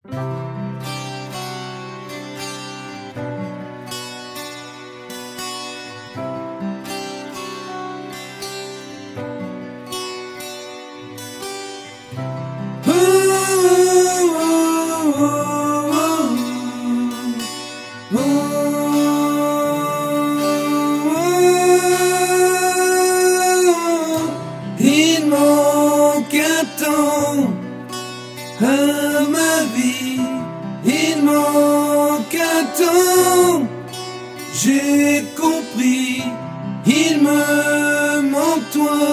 Il manque un temps à ma vie, il manque un temps, j'ai compris, il me manque toi,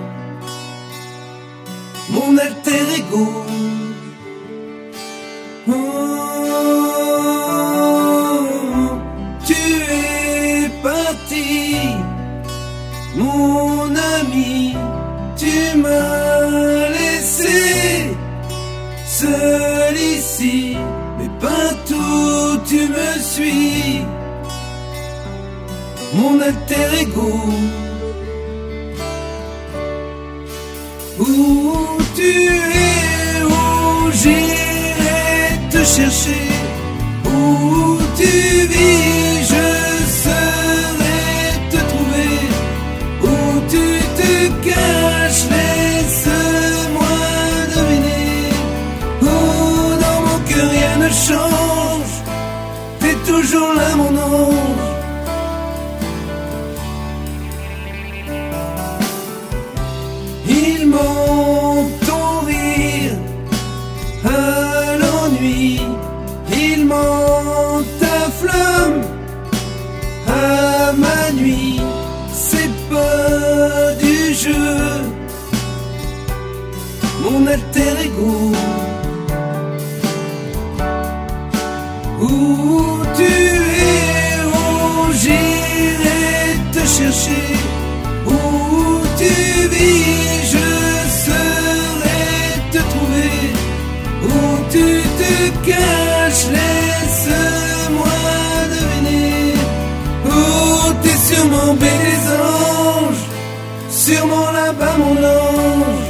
mon alter ego. Oh, tu es parti, mon ami, tu m'as laissé seul ici, mais partout tu me suis, mon alter ego. Où tu es, où j'irai te chercher, où tu vis, je saurai te trouver, où tu te caches, laisse-moi deviner. Oh, dans mon cœur rien ne change, t'es toujours là mon ange. Il manque ton rire à l'ennui, il manque ta flamme à ma nuit, c'est pas du jeu, mon alter ego. Où tu es, où j'irai te chercher, où tu vis, je saurai te trouver, où tu te caches, laisse-moi deviner. Oh, t'es sûrement bel des anges, sûrement là-bas mon ange,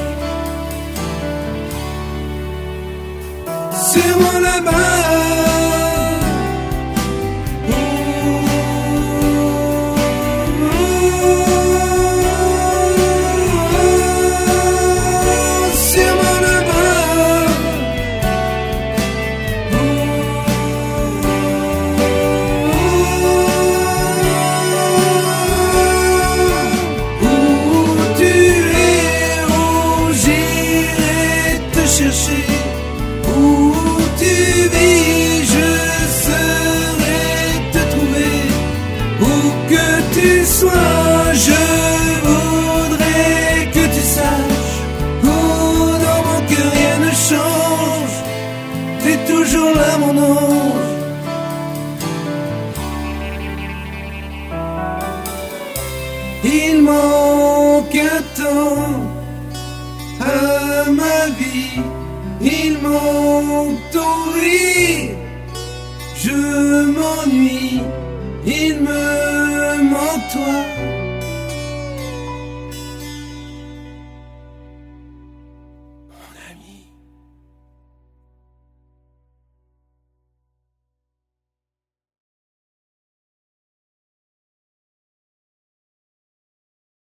sûrement là-bas. Chercher où tu vis, je saurai te trouver, où que tu sois, je voudrais que tu saches, oh, dans mon cœur rien ne change, t'es toujours là mon ange. Il manque un temps à ma vie, il manque ton rire, je m'ennuie, il me manque toi.